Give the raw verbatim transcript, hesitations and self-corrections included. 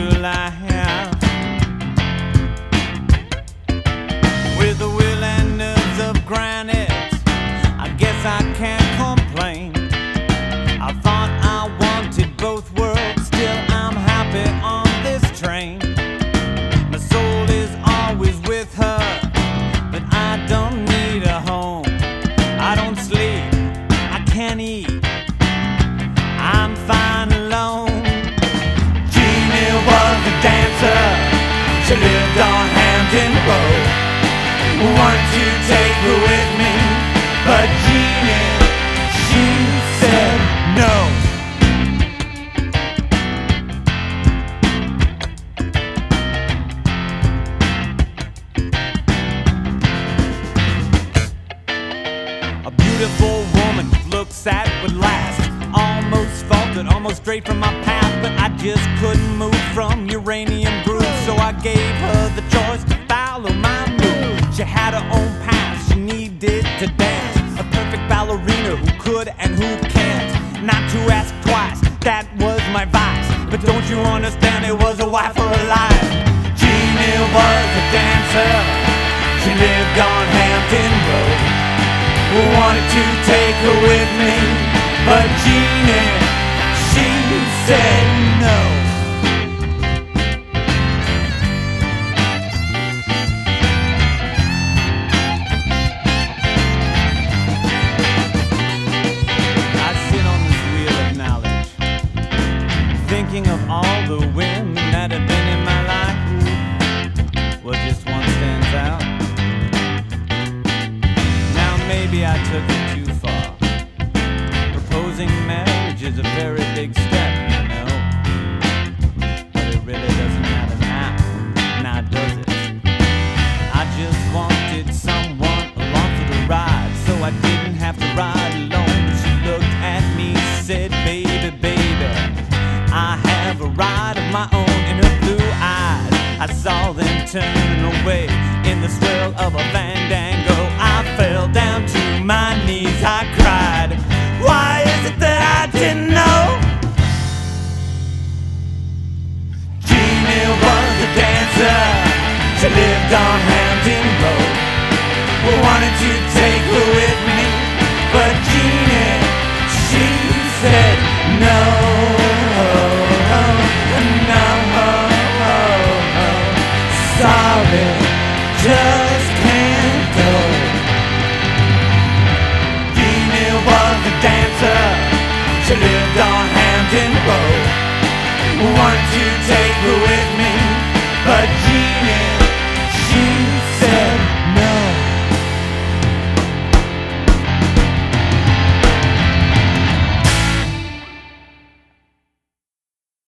jewel I have. With the will and nerves of granite, I guess I can't complain. I thought I wanted both worlds, still I'm happy on this train. My soul is always with her, but I don't need a home. I don't sleep, I can't eat, I'm fine alone. Jeannie was a dancer, she lived on Hampton Road. Wanted to take her with me, but Jeannie, she said no. A beautiful woman looks at would last. Almost faltered, almost straight from my path, but I just couldn't move from uranium grooves. So I gave her the choice to follow my mood. She had her own path, she needed to dance. A perfect ballerina who could and who can't. Not to ask twice, that was my vice. But don't you understand, it was a wife or a life. Jeannie was a dancer, she lived on Hampton Road. Wanted to take her with me, but Jeannie, she said no. Thinking of all the women that have been in my life, well, just one stands out. Now maybe I took it too far. Proposing marriage is a very big step, you know. But it really doesn't matter now, now does it? I just wanted someone along for the ride, so I didn't have to ride alone. But she looked at me, said, baby, baby, I have a ride of my own. In her blue eyes, I saw them turning away. In the swirl of a fandango, I fell down to my knees, I cried. Why is it that I didn't know? Jeannie was a dancer, she lived on Hampton Road. Wanted to